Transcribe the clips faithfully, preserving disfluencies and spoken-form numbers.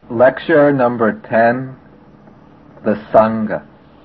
Lecture number ten, the Sangha.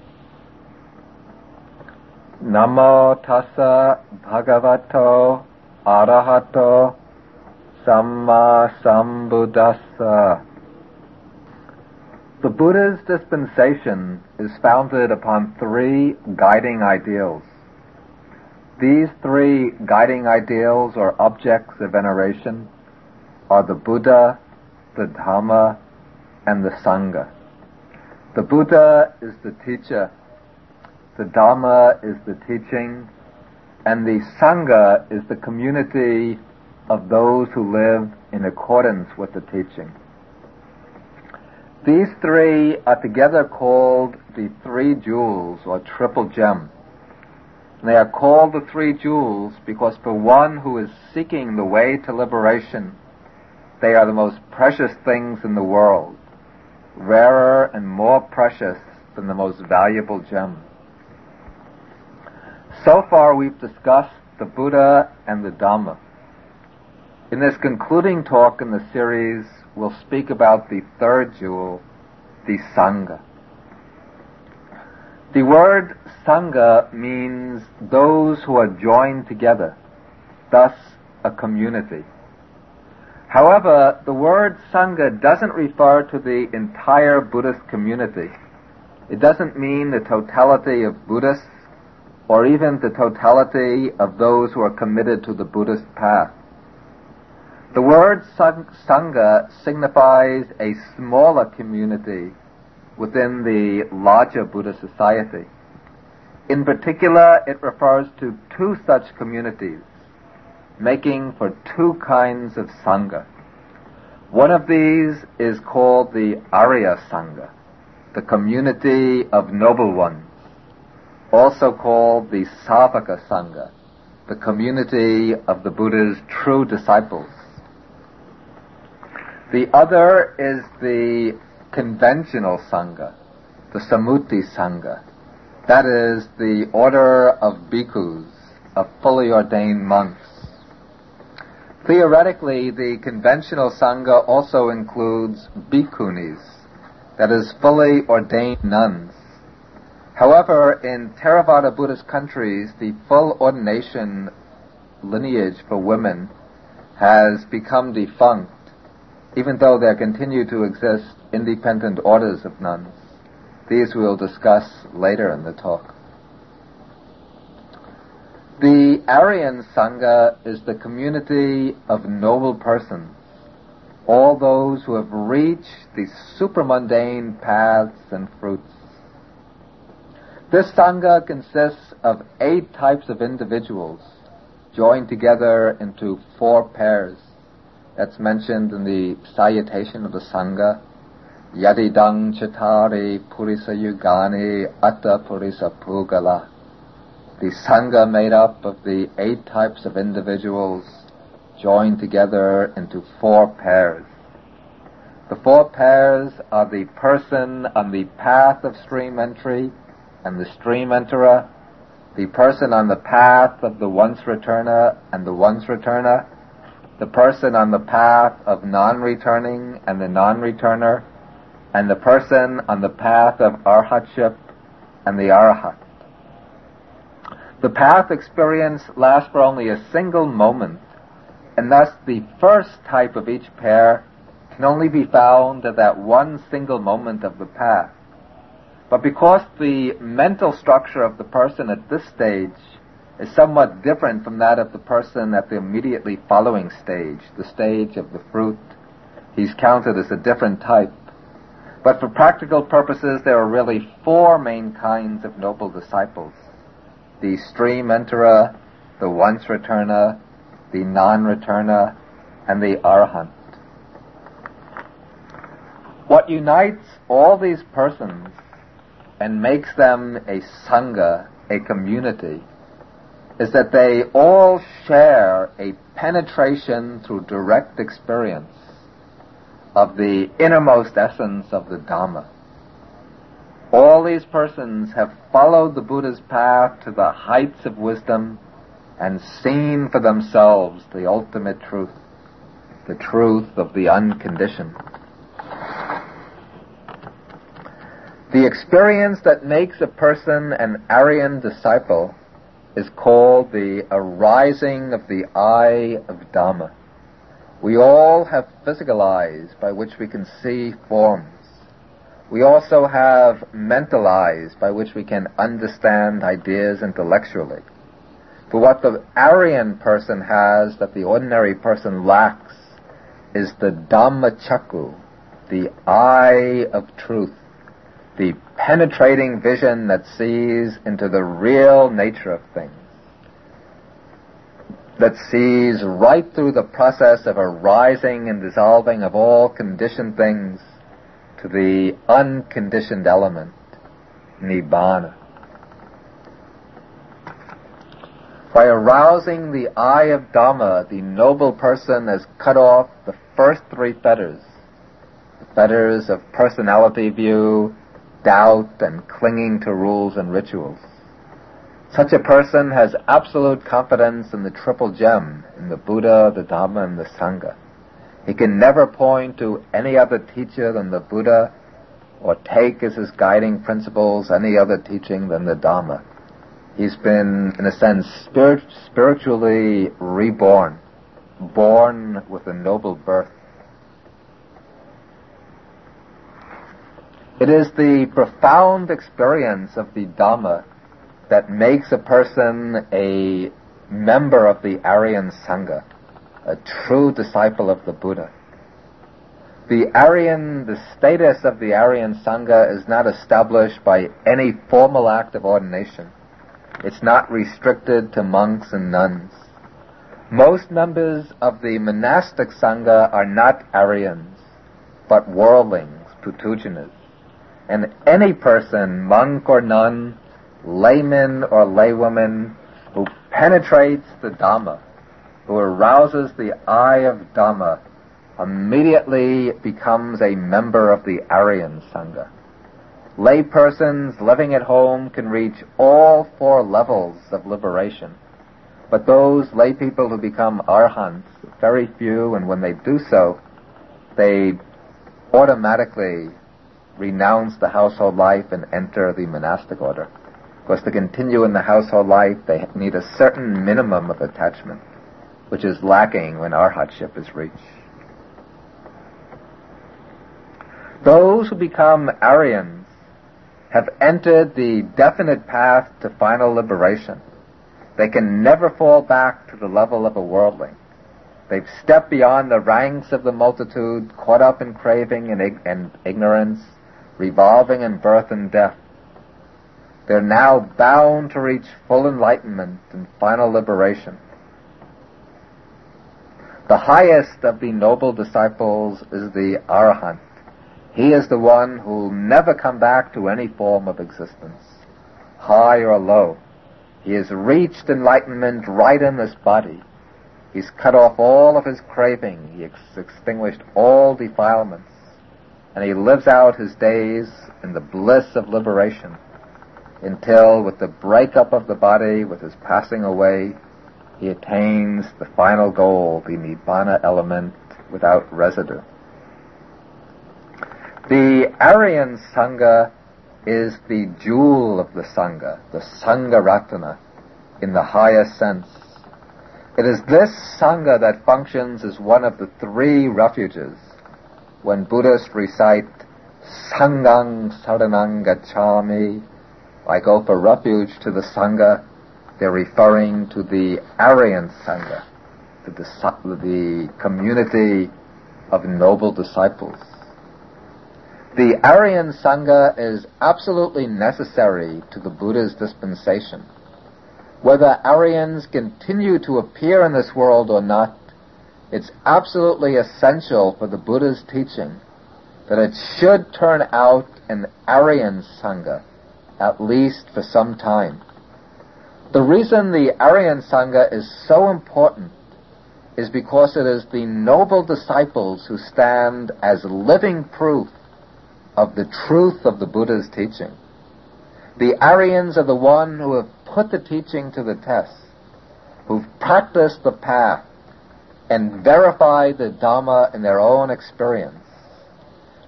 Namo tassa bhagavato arahato samma sambuddhassa. The Buddha's dispensation is founded upon three guiding ideals. These three guiding ideals or objects of veneration are the Buddha, the Dhamma, and the Sangha. The Buddha is the teacher, the Dhamma is the teaching, and the Sangha is the community of those who live in accordance with the teaching. These three are together called the three jewels or triple gem. And they are called the three jewels because for one who is seeking the way to liberation, they are the most precious things in the world, rarer and more precious than the most valuable gem. So far we've discussed the Buddha and the Dhamma. In this concluding talk in the series, we'll speak about the third jewel, the Sangha. The word Sangha means those who are joined together, thus a community. However, the word Sangha doesn't refer to the entire Buddhist community. It doesn't mean the totality of Buddhists or even the totality of those who are committed to the Buddhist path. The word Sangha signifies a smaller community within the larger Buddhist society. In particular, it refers to two such communities, making for two kinds of Sangha. One of these is called the Arya Sangha, the community of noble ones, also called the Savaka Sangha, the community of the Buddha's true disciples. The other is the conventional Sangha, the Sammuti Sangha, that is the order of bhikkhus, of fully ordained monks. Theoretically, the conventional Sangha also includes bhikkhunis, that is, fully ordained nuns. However, in Theravada Buddhist countries, the full ordination lineage for women has become defunct, even though there continue to exist independent orders of nuns. These we'll discuss later in the talk. The Aryan Sangha is the community of noble persons, all those who have reached the supramundane paths and fruits. This Sangha consists of eight types of individuals joined together into four pairs. That's mentioned in the salutation of the Sangha. Yadidang Chatari Purisa Yugani Atta Purisa Pugala. The Sangha made up of the eight types of individuals joined together into four pairs. The four pairs are the person on the path of stream entry and the stream enterer, the person on the path of the once returner and the once returner, the person on the path of non-returning and the non-returner, and the person on the path of arhatship and the arhat. The path experience lasts for only a single moment, and thus the first type of each pair can only be found at that one single moment of the path. But because the mental structure of the person at this stage is somewhat different from that of the person at the immediately following stage, the stage of the fruit, he's counted as a different type. But for practical purposes, there are really four main kinds of noble disciples: the stream enterer, the once returner, the non-returner, and the arahant. What unites all these persons and makes them a sangha, a community, is that they all share a penetration through direct experience of the innermost essence of the Dhamma. All these persons have followed the Buddha's path to the heights of wisdom and seen for themselves the ultimate truth, the truth of the unconditioned. The experience that makes a person an Aryan disciple is called the arising of the eye of Dhamma. We all have physical eyes by which we can see forms. We also have mental eyes by which we can understand ideas intellectually. But what the Aryan person has that the ordinary person lacks is the Dhammachakkhu, the eye of truth, the penetrating vision that sees into the real nature of things, that sees right through the process of arising and dissolving of all conditioned things to the unconditioned element, Nibbana. By arousing the eye of Dhamma, the noble person has cut off the first three fetters, the fetters of personality view, doubt, and clinging to rules and rituals. Such a person has absolute confidence in the triple gem, in the Buddha, the Dhamma, and the Sangha. He can never point to any other teacher than the Buddha, or take as his guiding principles any other teaching than the Dhamma. He's been, in a sense, spirit, spiritually reborn, born with a noble birth. It is the profound experience of the Dhamma that makes a person a member of the Aryan Sangha, a true disciple of the Buddha. The Aryan, the status of the Aryan Sangha is not established by any formal act of ordination. It's not restricted to monks and nuns. Most members of the monastic Sangha are not Aryans, but worldlings, putujanas. And any person, monk or nun, layman or laywoman, who penetrates the Dhamma, who arouses the eye of Dhamma, immediately becomes a member of the Aryan Sangha. Lay persons living at home can reach all four levels of liberation, but those lay people who become arhants, very few, and when they do so, they automatically renounce the household life and enter the monastic order. Because to continue in the household life, they need a certain minimum of attachment, which is lacking when arhatship is reached. Those who become Aryans have entered the definite path to final liberation. They can never fall back to the level of a worldling. They've stepped beyond the ranks of the multitude, caught up in craving and, ig- and ignorance, revolving in birth and death. They're now bound to reach full enlightenment and final liberation. The highest of the noble disciples is the Arahant. He is the one who will never come back to any form of existence, high or low. He has reached enlightenment right in this body. He's cut off all of his craving. He ex- extinguished all defilements. And he lives out his days in the bliss of liberation until, with the breakup of the body, with his passing away, he attains the final goal, the Nibbana element without residue. The Aryan Sangha is the jewel of the Sangha, the Sangha Ratana, in the highest sense. It is this Sangha that functions as one of the three refuges. When Buddhists recite Sanghang Saranang Gacchami, I go for refuge to the Sangha, they're referring to the Aryan Sangha, to the, the community of noble disciples. The Aryan Sangha is absolutely necessary to the Buddha's dispensation. Whether Aryans continue to appear in this world or not, it's absolutely essential for the Buddha's teaching that it should turn out an Aryan Sangha, at least for some time. The reason the Aryan Sangha is so important is because it is the noble disciples who stand as living proof of the truth of the Buddha's teaching. The Aryans are the one who have put the teaching to the test, who've practiced the path and verified the Dhamma in their own experience.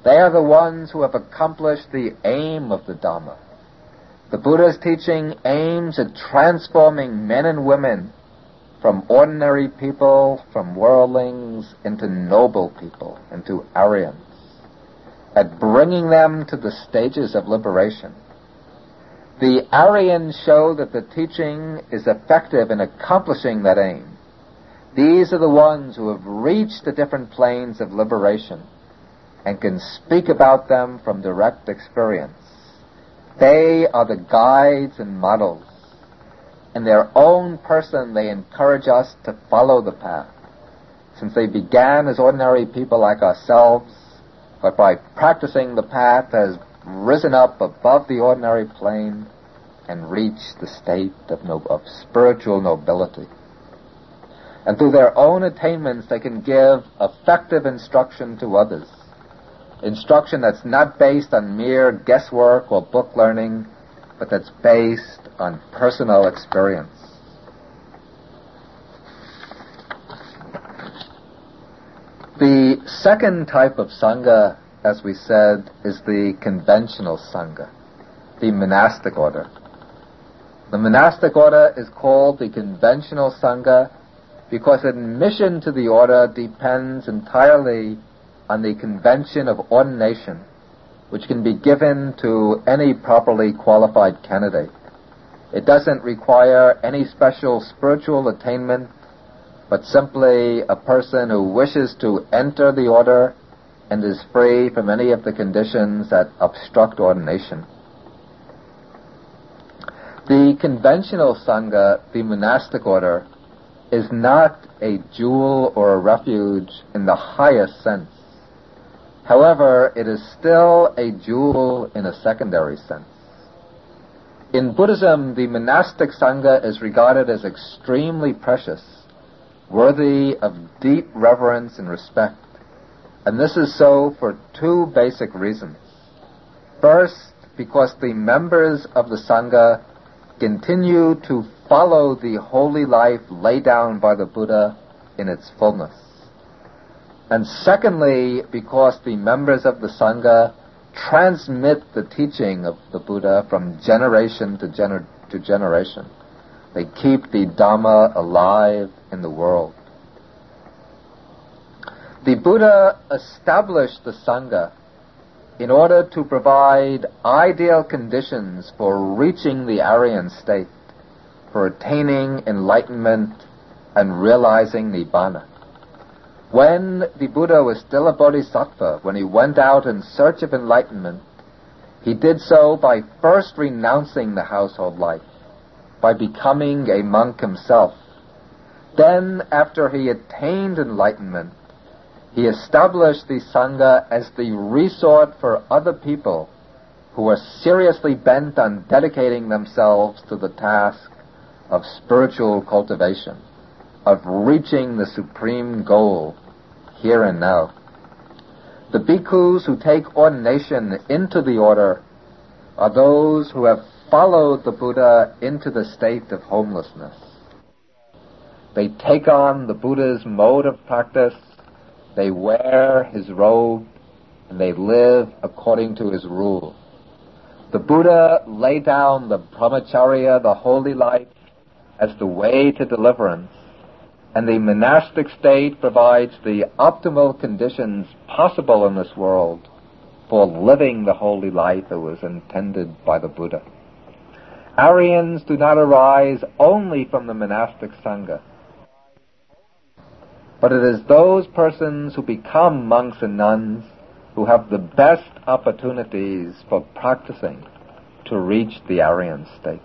They are the ones who have accomplished the aim of the Dhamma. The Buddha's teaching aims at transforming men and women from ordinary people, from worldlings, into noble people, into Aryans, at bringing them to the stages of liberation. The Aryans show that the teaching is effective in accomplishing that aim. These are the ones who have reached the different planes of liberation and can speak about them from direct experience. They are the guides and models. In their own person, they encourage us to follow the path, since they began as ordinary people like ourselves, but by practicing the path has risen up above the ordinary plane and reached the state of, no, of spiritual nobility. And through their own attainments, they can give effective instruction to others. Instruction that's not based on mere guesswork or book learning, but that's based on personal experience. The second type of Sangha, as we said, is the conventional Sangha, the monastic order. The monastic order is called the conventional Sangha because admission to the order depends entirely on the convention of ordination, which can be given to any properly qualified candidate. It doesn't require any special spiritual attainment, but simply a person who wishes to enter the order and is free from any of the conditions that obstruct ordination. The conventional Sangha, the monastic order, is not a jewel or a refuge in the highest sense. However, it is still a jewel in a secondary sense. In Buddhism, the monastic Sangha is regarded as extremely precious, worthy of deep reverence and respect. And this is so for two basic reasons. First, because the members of the Sangha continue to follow the holy life laid down by the Buddha in its fullness. And secondly, because the members of the Sangha transmit the teaching of the Buddha from generation to, gener- to generation. They keep the Dhamma alive in the world. The Buddha established the Sangha in order to provide ideal conditions for reaching the Aryan state, for attaining enlightenment and realizing Nibbana. When the Buddha was still a bodhisattva, when he went out in search of enlightenment, he did so by first renouncing the household life, by becoming a monk himself. Then, after he attained enlightenment, he established the Sangha as the resort for other people who are seriously bent on dedicating themselves to the task of spiritual cultivation, of reaching the supreme goal here and now. The bhikkhus who take ordination into the order are those who have followed the Buddha into the state of homelessness. They take on the Buddha's mode of practice, they wear his robe, and they live according to his rule. The Buddha laid down the brahmacharya, the holy life, as the way to deliverance, and the monastic state provides the optimal conditions possible in this world for living the holy life that was intended by the Buddha. Aryans do not arise only from the monastic Sangha, but it is those persons who become monks and nuns who have the best opportunities for practicing to reach the Aryan state.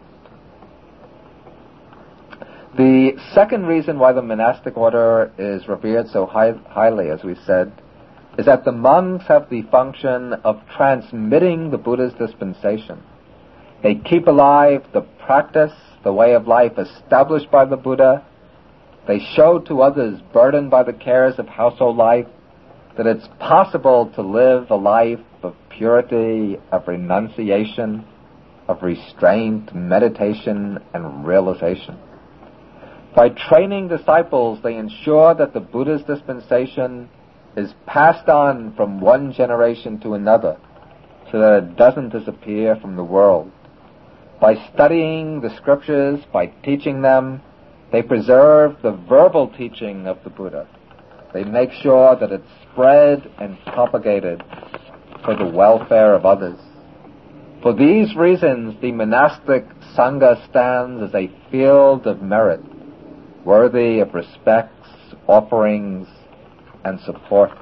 The second reason why the monastic order is revered so high, highly, as we said, is that the monks have the function of transmitting the Buddha's dispensation. They keep alive the practice, the way of life established by the Buddha. They show to others burdened by the cares of household life that it's possible to live a life of purity, of renunciation, of restraint, meditation, and realization. By training disciples, they ensure that the Buddha's dispensation is passed on from one generation to another so that it doesn't disappear from the world. By studying the scriptures, by teaching them, they preserve the verbal teaching of the Buddha. They make sure that it's spread and propagated for the welfare of others. For these reasons, the monastic Sangha stands as a field of merit, worthy of respects, offerings, and support.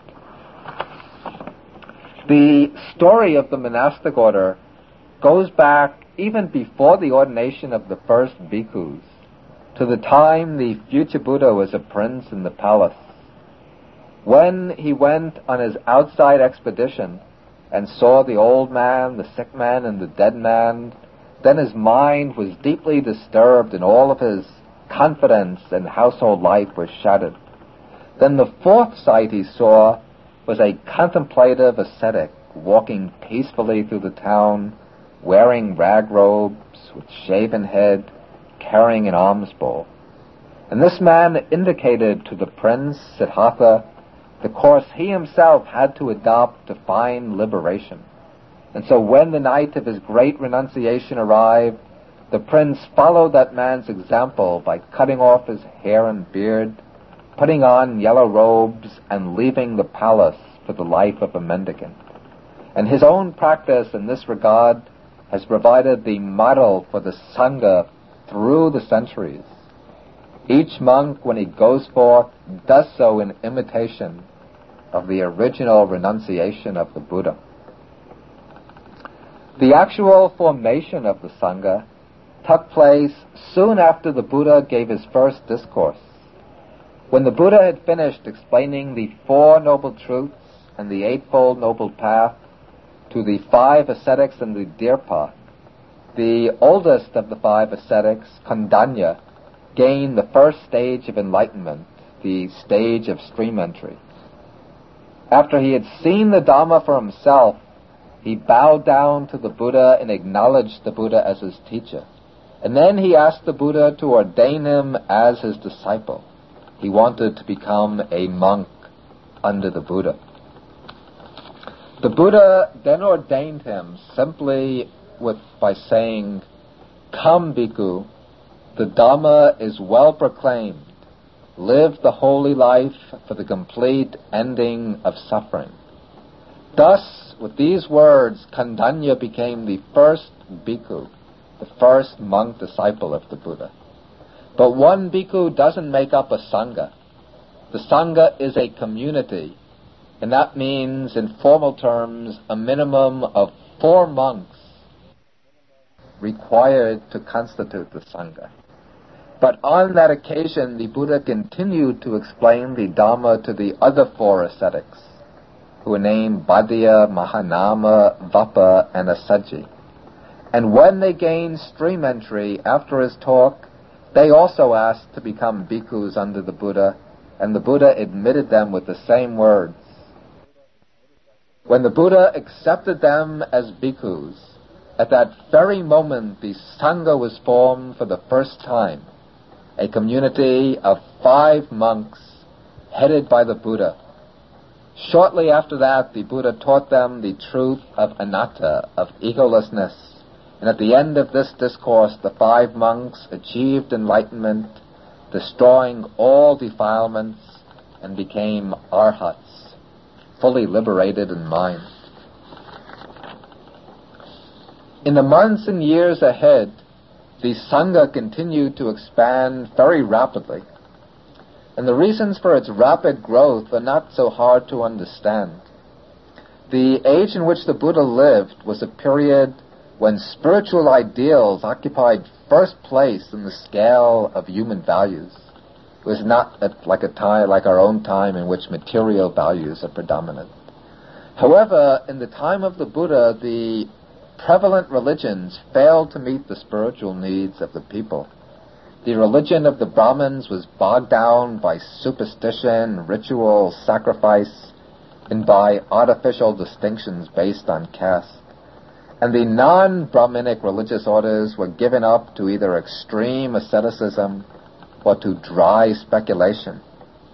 The story of the monastic order goes back even before the ordination of the first bhikkhus, to the time the future Buddha was a prince in the palace. When he went on his outside expedition and saw the old man, the sick man, and the dead man, then his mind was deeply disturbed and all of his confidence and household life was shattered. Then the fourth sight he saw was a contemplative ascetic walking peacefully through the town, wearing rag robes, with shaven head, carrying an alms bowl. And this man indicated to the prince, Siddhartha, the course he himself had to adopt to find liberation. And so when the night of his great renunciation arrived, the prince followed that man's example by cutting off his hair and beard, putting on yellow robes, and leaving the palace for the life of a mendicant. And his own practice in this regard has provided the model for the Sangha through the centuries. Each monk, when he goes forth, does so in imitation of the original renunciation of the Buddha. The actual formation of the Sangha took place soon after the Buddha gave his first discourse. When the Buddha had finished explaining the Four Noble Truths and the Eightfold Noble Path to the five ascetics in the Deer Park, the oldest of the five ascetics, Kondanya, gained the first stage of enlightenment, the stage of stream entry. After he had seen the Dhamma for himself, he bowed down to the Buddha and acknowledged the Buddha as his teacher. And then he asked the Buddha to ordain him as his disciple. He wanted to become a monk under the Buddha. The Buddha then ordained him simply with by saying, "Come, bhikkhu, the Dhamma is well proclaimed. Live the holy life for the complete ending of suffering." Thus, with these words, Kondanya became the first bhikkhu, the first monk disciple of the Buddha. But one bhikkhu doesn't make up a Sangha. The Sangha is a community, and that means, in formal terms, a minimum of four monks required to constitute the Sangha. But on that occasion, the Buddha continued to explain the Dhamma to the other four ascetics, who were named Bhaddiya, Mahanama, Vappa, and Assaji. And when they gained stream entry after his talk, they also asked to become bhikkhus under the Buddha, and the Buddha admitted them with the same words. When the Buddha accepted them as bhikkhus, at that very moment the Sangha was formed for the first time, a community of five monks headed by the Buddha. Shortly after that, the Buddha taught them the truth of anatta, of egolessness, and at the end of this discourse, the five monks achieved enlightenment, destroying all defilements, and became arhats, fully liberated in mind. In the months and years ahead, the Sangha continued to expand very rapidly, and the reasons for its rapid growth are not so hard to understand. The age in which the Buddha lived was a period when spiritual ideals occupied first place in the scale of human values. It was not at, like a time like our own time in which material values are predominant. However, in the time of the Buddha, the prevalent religions failed to meet the spiritual needs of the people. The religion of the Brahmins was bogged down by superstition, ritual, sacrifice, and by artificial distinctions based on caste. And the non-Brahminic religious orders were given up to either extreme asceticism or to dry speculation.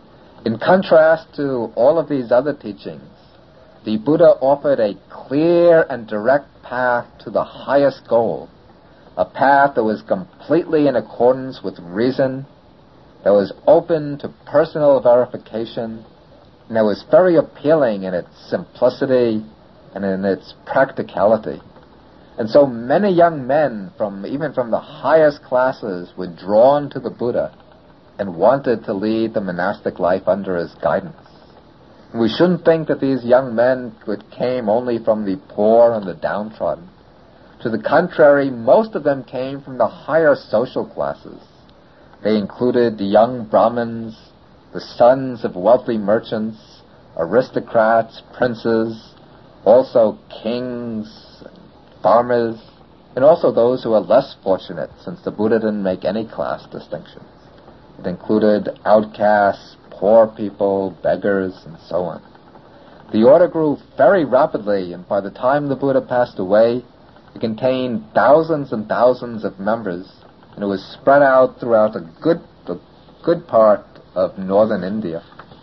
In contrast to all of these other teachings, the Buddha offered a clear and direct path to the highest goal, a path that was completely in accordance with reason, that was open to personal verification, and that was very appealing in its simplicity and in its practicality. And so many young men, from even from the highest classes, were drawn to the Buddha and wanted to lead the monastic life under his guidance. And we shouldn't think that these young men came only from the poor and the downtrodden. To the contrary, most of them came from the higher social classes. They included the young Brahmins, the sons of wealthy merchants, aristocrats, princes, also kings, farmers, and also those who are less fortunate, since the Buddha didn't make any class distinctions. It included outcasts, poor people, beggars, and so on. The order grew very rapidly, and by the time the Buddha passed away, it contained thousands and thousands of members, and it was spread out throughout a good, a good part of northern India.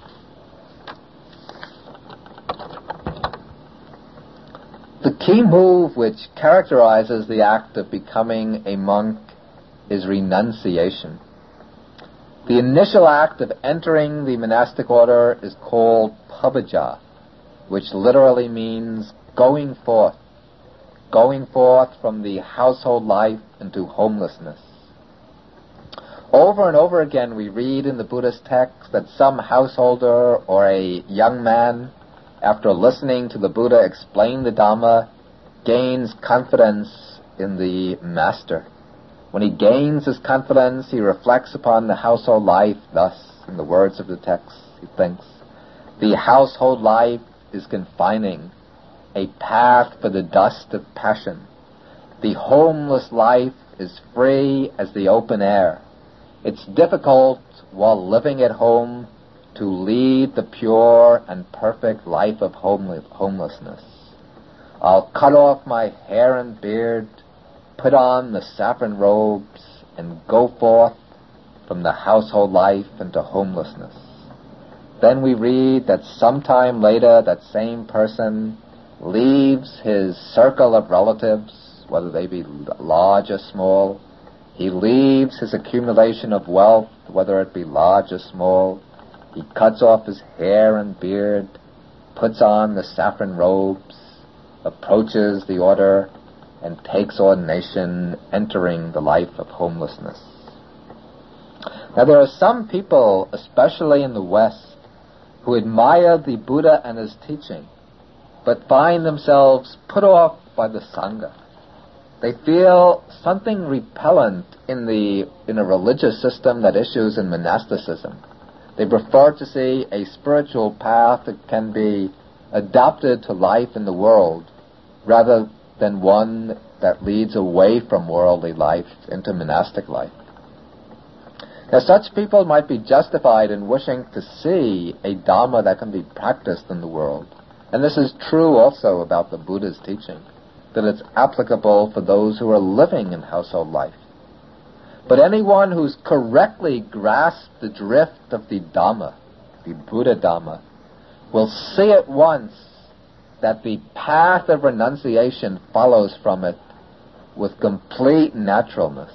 The key move which characterizes the act of becoming a monk is renunciation. The initial act of entering the monastic order is called pabbaja, which literally means going forth, going forth from the household life into homelessness. Over and over again we read in the Buddhist text that some householder or a young man, after listening to the Buddha explain the Dhamma, gains confidence in the master. When he gains his confidence, he reflects upon the household life thus, in the words of the text, he thinks, the household life is confining, a path for the dust of passion. The homeless life is free as the open air. It's difficult, while living at home, to lead the pure and perfect life of homel- homelessness. I'll cut off my hair and beard, put on the saffron robes, and go forth from the household life into homelessness. Then we read that sometime later that same person leaves his circle of relatives, whether they be large or small. He leaves his accumulation of wealth, whether it be large or small. He cuts off his hair and beard, puts on the saffron robes, approaches the order, and takes ordination, entering the life of homelessness. Now there are some people, especially in the West, who admire the Buddha and his teaching, but find themselves put off by the Sangha. They feel something repellent in the in a religious system that issues in monasticism. They prefer to see a spiritual path that can be adapted to life in the world, rather than one that leads away from worldly life into monastic life. Now, such people might be justified in wishing to see a Dhamma that can be practiced in the world. And this is true also about the Buddha's teaching, that it's applicable for those who are living in household life. But anyone who's correctly grasped the drift of the Dhamma, the Buddha Dhamma, will see at once that the path of renunciation follows from it with complete naturalness.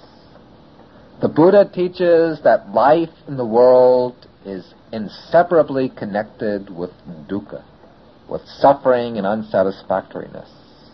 The Buddha teaches that life in the world is inseparably connected with dukkha, with suffering and unsatisfactoriness.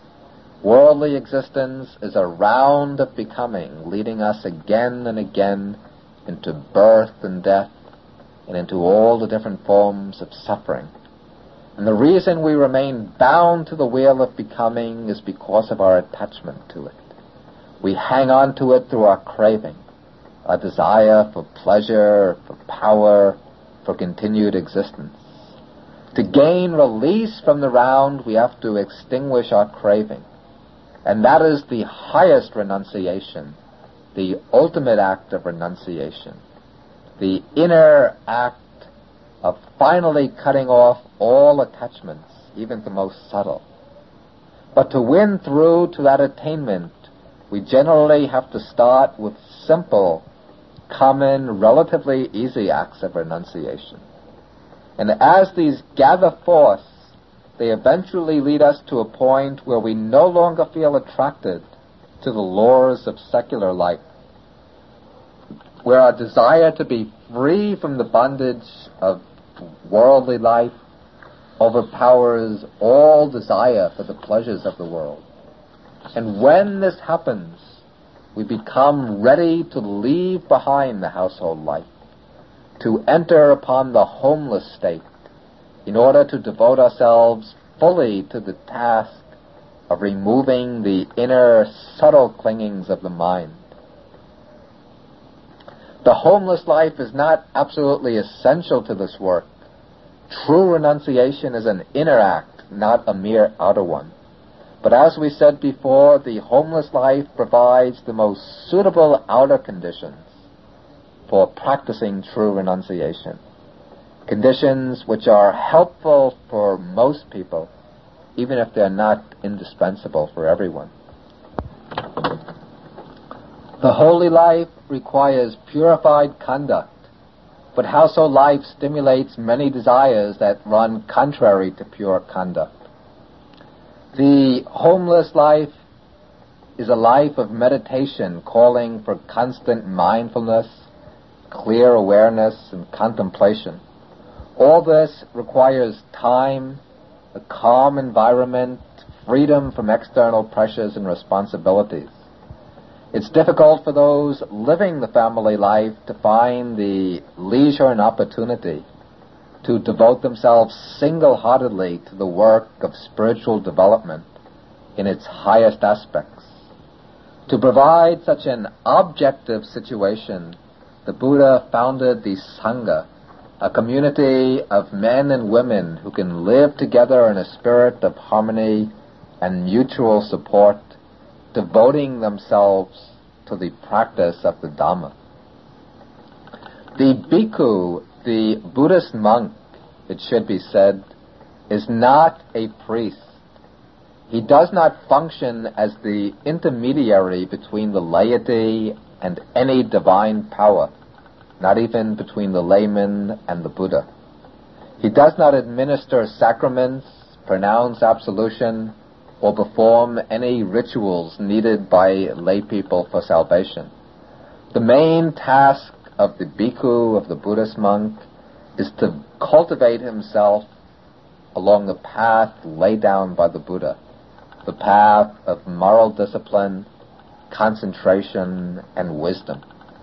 Worldly existence is a round of becoming, leading us again and again into birth and death, and into all the different forms of suffering. And the reason we remain bound to the wheel of becoming is because of our attachment to it. We hang on to it through our craving, our desire for pleasure, for power, for continued existence. To gain release from the round, we have to extinguish our craving. And that is the highest renunciation, the ultimate act of renunciation, the inner act of finally cutting off all attachments, even the most subtle. But to win through to that attainment, we generally have to start with simple, common, relatively easy acts of renunciation. And as these gather force, they eventually lead us to a point where we no longer feel attracted to the lures of secular life, where our desire to be free from the bondage of worldly life overpowers all desire for the pleasures of the world. And when this happens, we become ready to leave behind the household life, to enter upon the homeless state, in order to devote ourselves fully to the task of removing the inner subtle clingings of the mind. The homeless life is not absolutely essential to this work. True renunciation is an inner act, not a mere outer one. But as we said before, the homeless life provides the most suitable outer conditions for practicing true renunciation. Conditions which are helpful for most people, even if they're not indispensable for everyone. The holy life requires purified conduct, but household life stimulates many desires that run contrary to pure conduct. The homeless life is a life of meditation, calling for constant mindfulness, clear awareness, and contemplation. All this requires time, a calm environment, freedom from external pressures and responsibilities. It's difficult for those living the family life to find the leisure and opportunity to devote themselves single-heartedly to the work of spiritual development in its highest aspects. To provide such an objective situation, the Buddha founded the Sangha, a community of men and women who can live together in a spirit of harmony and mutual support, devoting themselves to the practice of the Dhamma. The bhikkhu, the Buddhist monk, it should be said, is not a priest. He does not function as the intermediary between the laity and any divine power, not even between the layman and the Buddha. He does not administer sacraments, pronounce absolution, or perform any rituals needed by lay people for salvation. The main task of the bhikkhu, of the Buddhist monk, is to cultivate himself along the path laid down by the Buddha, the path of moral discipline, concentration, and wisdom.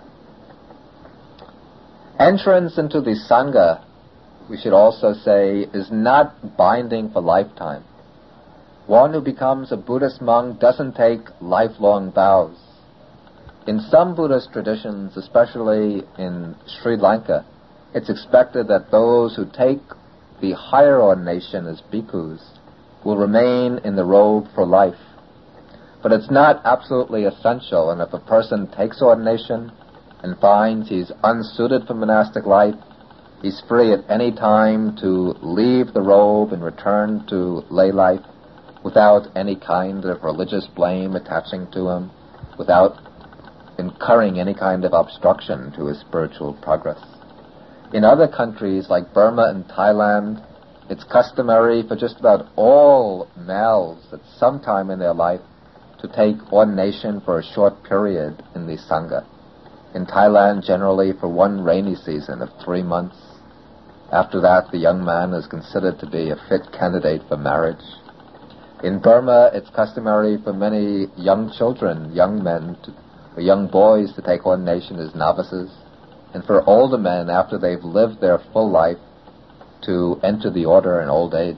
Entrance into the Sangha, we should also say, is not binding for lifetime. One who becomes a Buddhist monk doesn't take lifelong vows. In some Buddhist traditions, especially in Sri Lanka, it's expected that those who take the higher ordination as bhikkhus will remain in the robe for life. But it's not absolutely essential, and if a person takes ordination and finds he's unsuited for monastic life, he's free at any time to leave the robe and return to lay life without any kind of religious blame attaching to him, without incurring any kind of obstruction to his spiritual progress. In other countries like Burma and Thailand, it's customary for just about all males at some time in their life to take ordination for a short period in the Sangha. In Thailand, generally for one rainy season of three months. After that, the young man is considered to be a fit candidate for marriage. In Burma, it's customary for many young children, young men, to, or young boys to take ordination as novices, and for older men, after they've lived their full life, to enter the order in old age.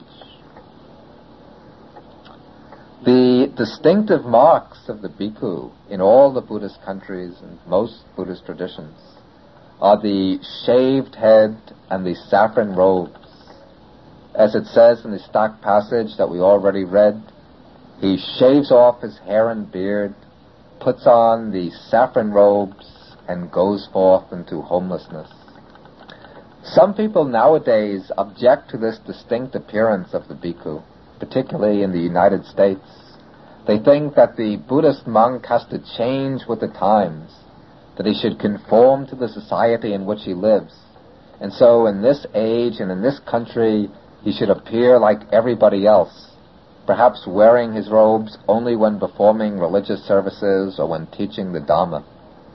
The distinctive marks of the bhikkhu in all the Buddhist countries and most Buddhist traditions are the shaved head and the saffron robes. As it says in the stock passage that we already read, he shaves off his hair and beard, puts on the saffron robes, and goes forth into homelessness. Some people nowadays object to this distinct appearance of the bhikkhu, particularly in the United States. They think that the Buddhist monk has to change with the times, that he should conform to the society in which he lives, And so in this age and in this country, he should appear like everybody else, perhaps wearing his robes only when performing religious services or when teaching the Dhamma.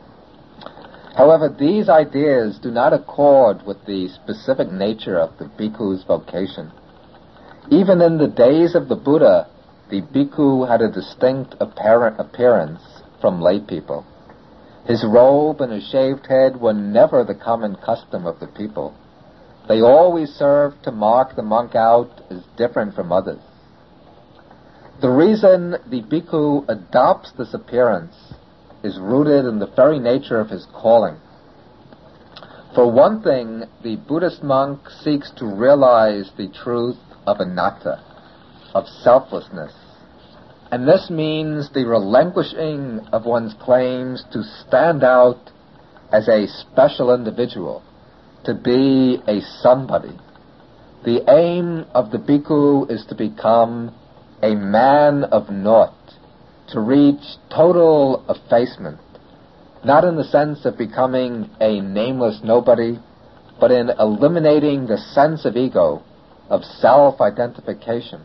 However, these ideas do not accord with the specific nature of the bhikkhu's vocation. Even in the days of the Buddha, the bhikkhu had a distinct apparent appearance from lay people. His robe and his shaved head were never the common custom of the people. They always served to mark the monk out as different from others. The reason the bhikkhu adopts this appearance is rooted in the very nature of his calling. For one thing, the Buddhist monk seeks to realize the truth of anatta, of selflessness. And this means the relinquishing of one's claims to stand out as a special individual, to be a somebody. The aim of the bhikkhu is to become a man of naught, to reach total effacement, not in the sense of becoming a nameless nobody, but in eliminating the sense of ego, of self-identification.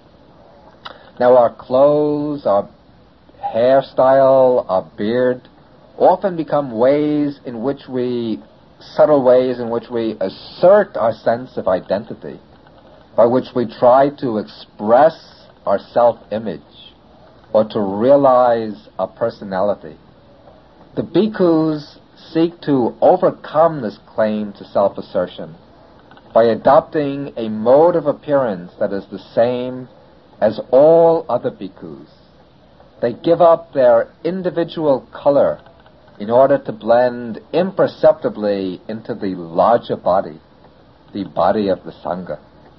Now our clothes, our hairstyle, our beard often become ways in which we, subtle ways in which we assert our sense of identity, by which we try to express our self-image or to realize our personality. The bhikkhus seek to overcome this claim to self-assertion by adopting a mode of appearance that is the same as all other bhikkhus. They give up their individual color in order to blend imperceptibly into the larger body, the body of the Sangha.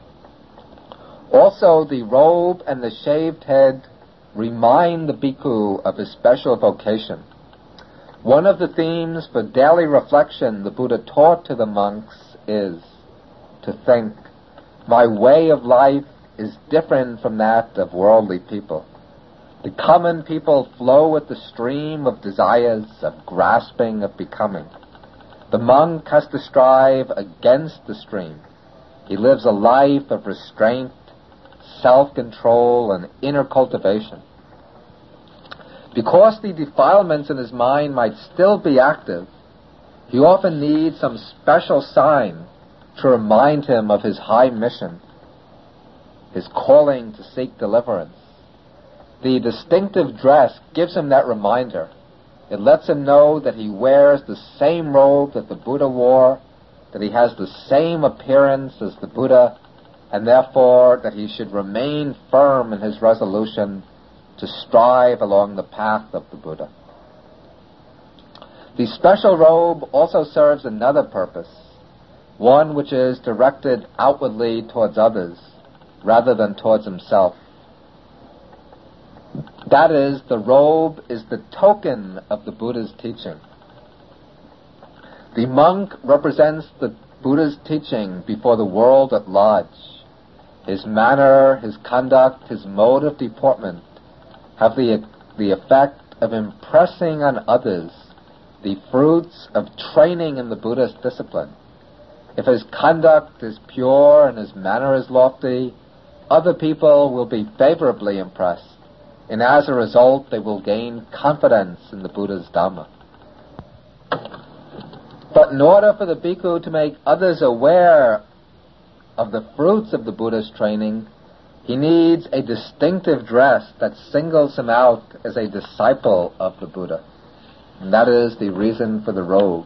Also, the robe and the shaved head remind the bhikkhu of his special vocation. One of the themes for daily reflection the Buddha taught to the monks is to think, my way of life is different from that of worldly people. The common people flow with the stream of desires, of grasping, of becoming. The monk has to strive against the stream. He lives a life of restraint, self-control, and inner cultivation. Because the defilements in his mind might still be active, he often needs some special sign to remind him of his high mission, his calling to seek deliverance. The distinctive dress gives him that reminder. It lets him know that he wears the same robe that the Buddha wore, that he has the same appearance as the Buddha, and therefore that he should remain firm in his resolution to strive along the path of the Buddha. The special robe also serves another purpose, one which is directed outwardly towards others rather than towards himself. That is, the robe is the token of the Buddha's teaching. The monk represents the Buddha's teaching before the world at large. His manner, his conduct, his mode of deportment have the, the effect of impressing on others the fruits of training in the Buddhist discipline. If his conduct is pure and his manner is lofty, other people will be favorably impressed, and as a result they will gain confidence in the Buddha's Dhamma. But in order for the bhikkhu to make others aware of the fruits of the Buddha's training, he needs a distinctive dress that singles him out as a disciple of the Buddha. And that is the reason for the robe.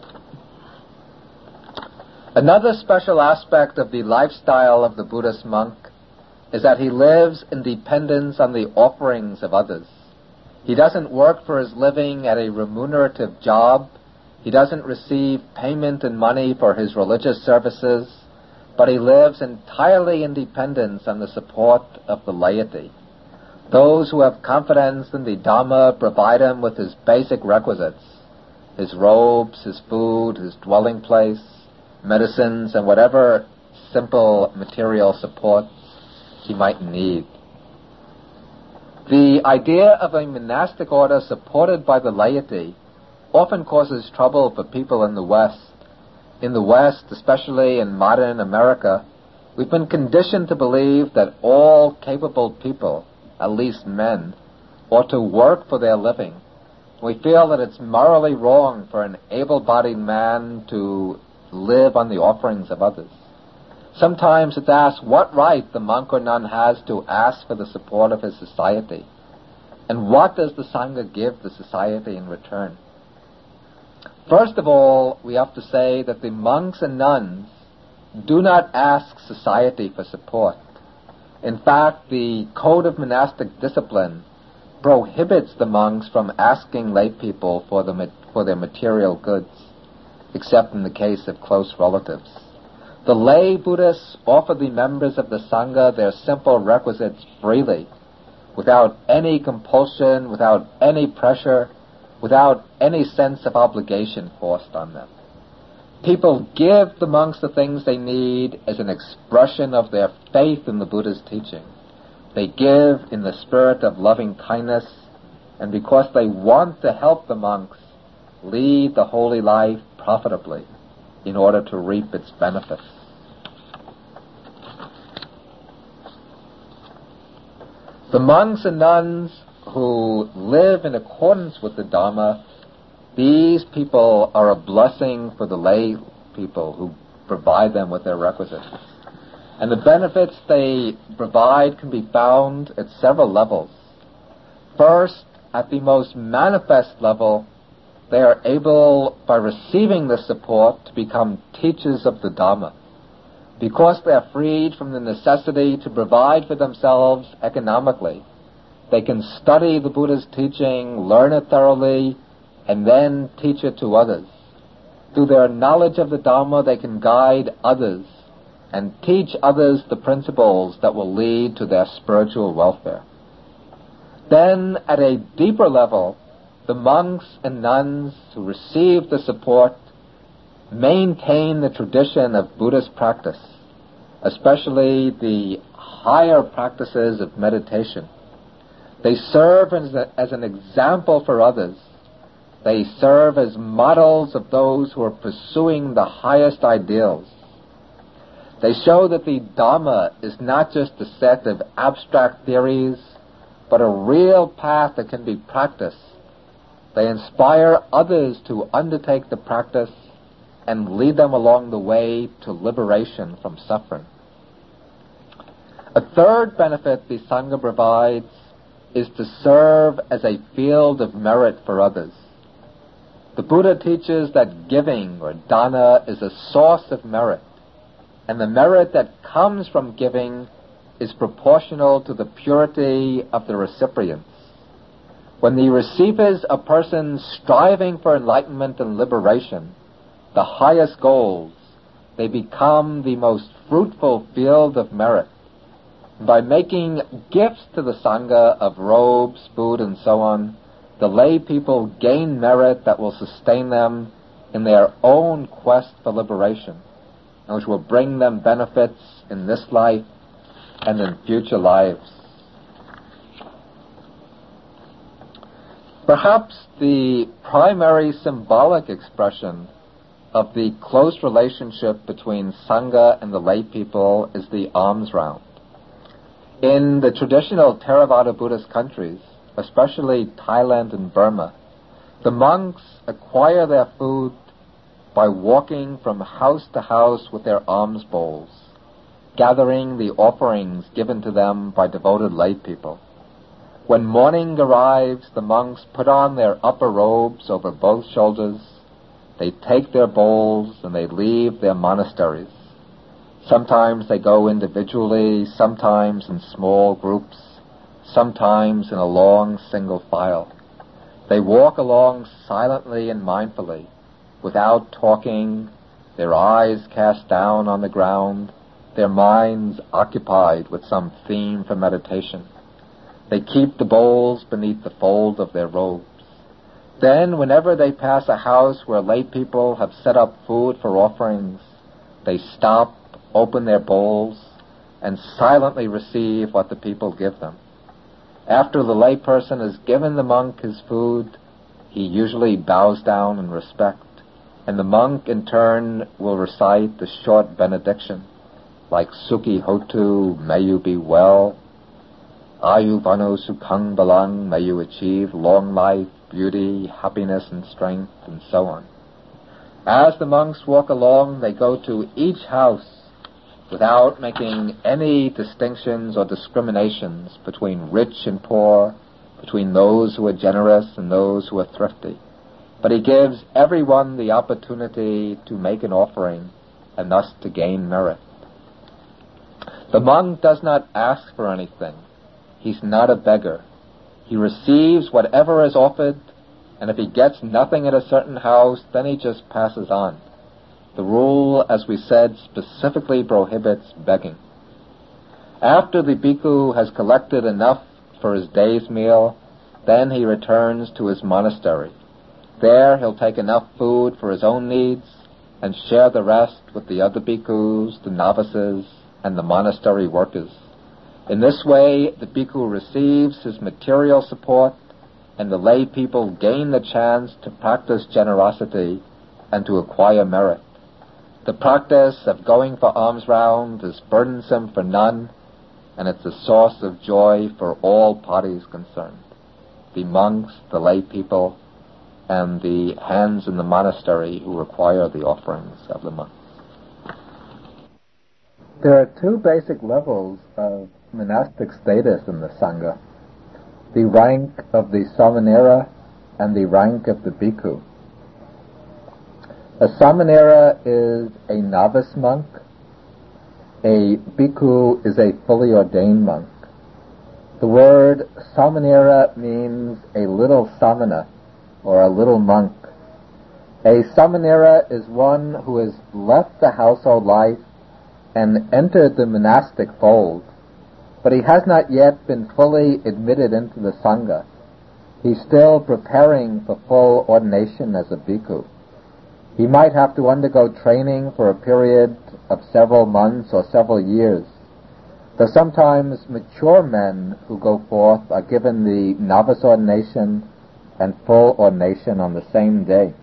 Another special aspect of the lifestyle of the Buddhist monk is that he lives in dependence on the offerings of others. He doesn't work for his living at a remunerative job. He doesn't receive payment in money for his religious services, but he lives entirely in dependence on the support of the laity. Those who have confidence in the Dhamma provide him with his basic requisites, his robes, his food, his dwelling place, medicines, and whatever simple material support he might need. The idea of a monastic order supported by the laity often causes trouble for people in the West. in the West, especially in modern America, we've been conditioned to believe that all capable people, at least men, ought to work for their living. We feel that it's morally wrong for an able-bodied man to live on the offerings of others. Sometimes it's asked what right the monk or nun has to ask for the support of his society, and what does the Sangha give the society in return. First of all, we have to say that the monks and nuns do not ask society for support. In fact, the Code of Monastic Discipline prohibits the monks from asking lay people for, the, for their material goods, except in the case of close relatives. The lay Buddhists offer the members of the Sangha their simple requisites freely, without any compulsion, without any pressure, without any sense of obligation forced on them. People give the monks the things they need as an expression of their faith in the Buddha's teaching. They give in the spirit of loving kindness, and because they want to help the monks lead the holy life profitably in order to reap its benefits. The monks and nuns who live in accordance with the Dharma, these people are a blessing for the lay people who provide them with their requisites. And the benefits they provide can be found at several levels. First, at the most manifest level, they are able, by receiving the support, to become teachers of the Dharma. Because they are freed from the necessity to provide for themselves economically, they can study the Buddha's teaching, learn it thoroughly, and then teach it to others. Through their knowledge of the Dharma, they can guide others and teach others the principles that will lead to their spiritual welfare. Then, at a deeper level, the monks and nuns who receive the support maintain the tradition of Buddhist practice, especially the higher practices of meditation. They serve as, a, as an example for others. They serve as models of those who are pursuing the highest ideals. They show that the Dharma is not just a set of abstract theories, but a real path that can be practiced. They inspire others to undertake the practice and lead them along the way to liberation from suffering. A third benefit the Sangha provides is to serve as a field of merit for others. The Buddha teaches that giving, or dana, is a source of merit, and the merit that comes from giving is proportional to the purity of the recipients. When the receivers are persons striving for enlightenment and liberation, the highest goals, they become the most fruitful field of merit. By making gifts to the Sangha of robes, food, and so on, the lay people gain merit that will sustain them in their own quest for liberation, and which will bring them benefits in this life and in future lives. Perhaps the primary symbolic expression of the close relationship between Sangha and the lay people is the alms round. In the traditional Theravada Buddhist countries, especially Thailand and Burma, the monks acquire their food by walking from house to house with their alms bowls, gathering the offerings given to them by devoted lay people. When morning arrives, the monks put on their upper robes over both shoulders, they take their bowls, and they leave their monasteries. Sometimes they go individually, sometimes in small groups, sometimes in a long single file. They walk along silently and mindfully, without talking, their eyes cast down on the ground, their minds occupied with some theme for meditation. They keep the bowls beneath the fold of their robes. Then, whenever they pass a house where lay people have set up food for offerings, they stop, open their bowls, and silently receive what the people give them. After the lay person has given the monk his food, he usually bows down in respect, And the monk, in turn, will recite the short benediction, like Sukhi Hotu, may you be well, Ayuvano Sukhang Balang, may you achieve long life, beauty, happiness, and strength, and so on. As the monks walk along, they go to each house without making any distinctions or discriminations between rich and poor, between those who are generous and those who are thrifty. But he gives everyone the opportunity to make an offering and thus to gain merit. The monk does not ask for anything. He's not a beggar. He receives whatever is offered, and if he gets nothing at a certain house, then he just passes on. The rule, as we said, specifically prohibits begging. After the bhikkhu has collected enough for his day's meal, then he returns to his monastery. There he'll take enough food for his own needs and share the rest with the other bhikkhus, the novices, and the monastery workers. In this way, the bhikkhu receives his material support, and the lay people gain the chance to practice generosity and to acquire merit. The practice of going for alms round is burdensome for none, and it's a source of joy for all parties concerned, the monks, the lay people, and the hands in the monastery who require the offerings of the monks. There are two basic levels of monastic status in the Sangha: the rank of the Samanera and the rank of the bhikkhu. A Samanera is a novice monk. A bhikkhu is a fully ordained monk. The word Samanera means a little samana, or a little monk. A Samanera is one who has left the household life and entered the monastic fold, but he has not yet been fully admitted into the Sangha. He's still preparing for full ordination as a bhikkhu. He might have to undergo training for a period of several months or several years, though sometimes mature men who go forth are given the novice ordination and full ordination on the same day.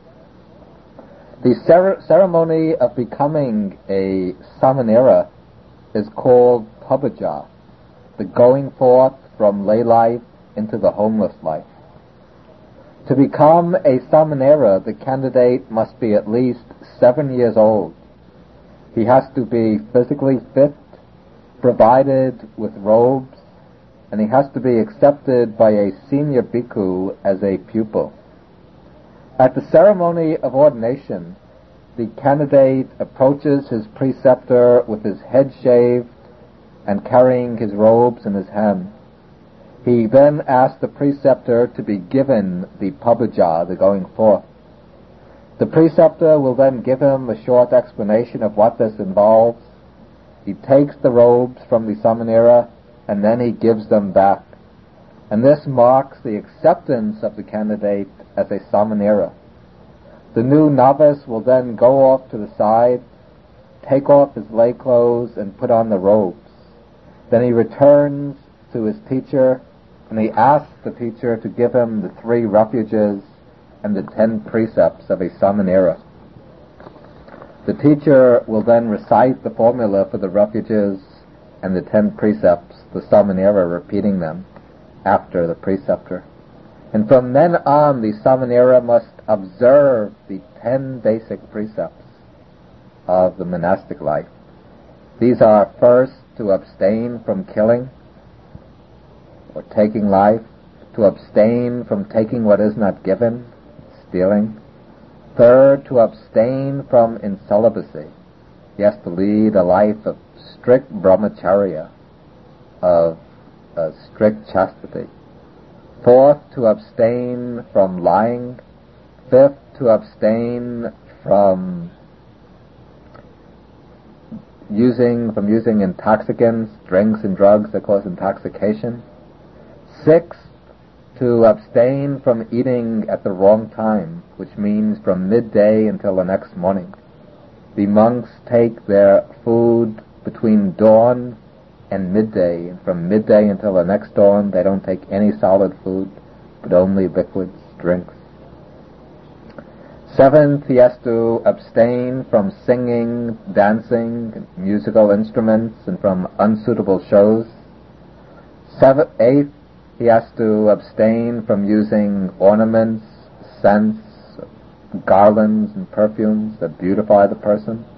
The cer- ceremony of becoming a Samanera is called Pabbaja, the going forth from lay life into the homeless life. To become a Samanera, the candidate must be at least seven years old. He has to be physically fit, provided with robes, and he has to be accepted by a senior bhikkhu as a pupil. At the ceremony of ordination, the candidate approaches his preceptor with his head shaved and carrying his robes in his hand. He then asks the preceptor to be given the Pabbaja, the going forth. The preceptor will then give him a short explanation of what this involves. He takes the robes from the Samanera and then he gives them back. And this marks the acceptance of the candidate as a Samanera. The new novice will then go off to the side, take off his lay clothes, and put on the robes. Then he returns to his teacher, and he asks the teacher to give him the three refuges and the ten precepts of a Samanera. The teacher will then recite the formula for the refuges and the ten precepts, the Samanera repeating them after the preceptor. And from then on, the Samanera must observe the ten basic precepts of the monastic life. These are, first, to abstain from killing or taking life, to abstain from taking what is not given, stealing. Third, to abstain from incelibacy. He has to lead a life of strict brahmacharya, of uh, strict chastity. Fourth, to abstain from lying. Fifth, to abstain from using from using intoxicants, drinks and drugs that cause intoxication. Sixth, to abstain from eating at the wrong time, which means from midday until the next morning. The monks take their food between dawn and midday, and from midday until the next dawn they don't take any solid food, but only liquids, drinks. Seventh, he has to abstain from singing, dancing, musical instruments, and from unsuitable shows. Seventh, eighth, he has to abstain from using ornaments, scents, garlands, and perfumes that beautify the person.